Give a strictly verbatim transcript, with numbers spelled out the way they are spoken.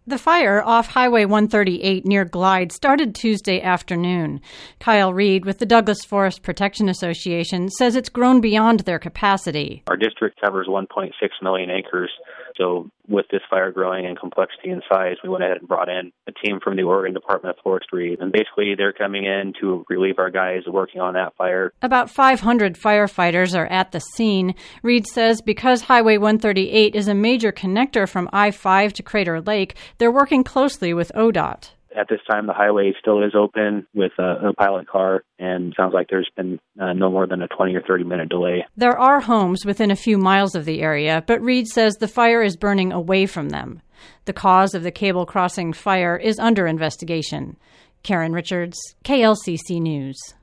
The fire off Highway one thirty-eight near Glide started Tuesday afternoon. Kyle Reed with the Douglas Forest Protection Association says it's grown beyond their capacity. Our district covers one point six million acres, so with this fire growing in complexity and size, we went ahead and brought in a team from the Oregon Department of Forestry, and basically they're coming in to relieve our guys working on that fire. About five hundred firefighters are at the scene. Reed says because Highway one thirty-eight is a major connector from I five to Crater Lake, they're working closely with O D O T. At this time, the highway still is open with a, a pilot car, and sounds like there's been uh, no more than a twenty or thirty minute delay. There are homes within a few miles of the area, but Reed says the fire is burning away from them. The cause of the cable crossing fire is under investigation. Karen Richards, K L C C News.